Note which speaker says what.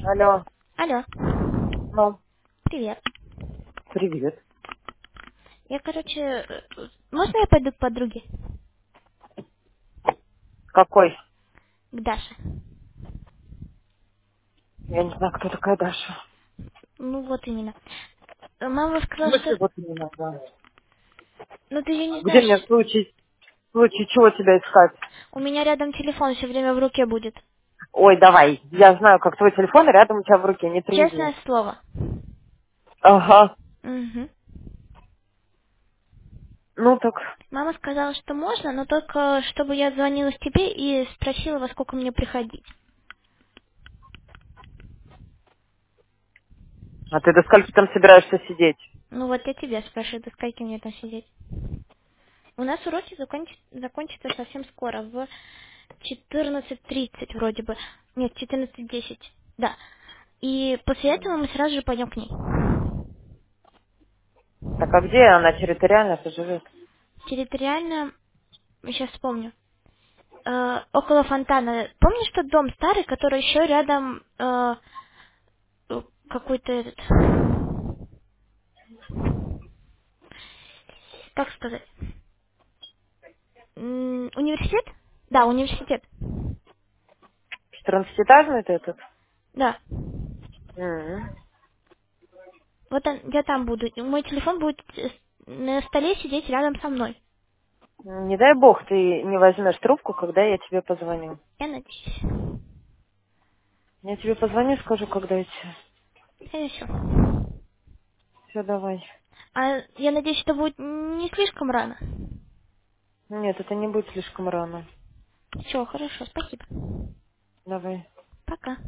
Speaker 1: Алло.
Speaker 2: Алло.
Speaker 1: Ну,
Speaker 2: Привет.
Speaker 1: привет.
Speaker 2: Я, можно я пойду к подруге?
Speaker 1: Какой?
Speaker 2: К Даше.
Speaker 1: Я не знаю, кто такая Даша.
Speaker 2: Ну, вот именно. Мама
Speaker 1: В
Speaker 2: сказала,
Speaker 1: смысле,
Speaker 2: что...
Speaker 1: вот именно, да.
Speaker 2: Ну, ты ее не
Speaker 1: Где мне
Speaker 2: знаешь.
Speaker 1: в случае чего тебя искать?
Speaker 2: У меня рядом телефон все время в руке будет.
Speaker 1: Ой, давай. Я знаю, как твой телефон рядом у тебя в руке, не трези.
Speaker 2: Честное слово.
Speaker 1: Ага.
Speaker 2: Угу.
Speaker 1: Ну так.
Speaker 2: Мама сказала, что можно, но только чтобы я звонила тебе и спросила, во сколько мне приходить.
Speaker 1: А ты до скольки там собираешься сидеть?
Speaker 2: Ну, вот я тебя спрашиваю, до скольки мне там сидеть. У нас уроки закончатся совсем скоро, в 14:30 вроде бы. Нет, 14:10. Да. И после этого мы сразу же пойдем к ней.
Speaker 1: Так, а где она территориально-то живет?
Speaker 2: Территориально, сейчас вспомню, около фонтана. Помнишь тот дом старый, который еще рядом какой-то этот, как сказать, университет? Да, университет.
Speaker 1: 14-этажный ты этот?
Speaker 2: Да.
Speaker 1: М.
Speaker 2: Вот я там буду. И мой телефон будет на столе сидеть рядом со мной.
Speaker 1: Не дай бог ты не возьмешь трубку, когда я тебе позвоню.
Speaker 2: Я надеюсь.
Speaker 1: Я тебе позвоню, скажу, когда идти.
Speaker 2: Хорошо.
Speaker 1: Все, давай.
Speaker 2: А я надеюсь, это будет не слишком рано.
Speaker 1: Нет, это не будет слишком рано.
Speaker 2: Все, хорошо, спасибо.
Speaker 1: Давай.
Speaker 2: Пока.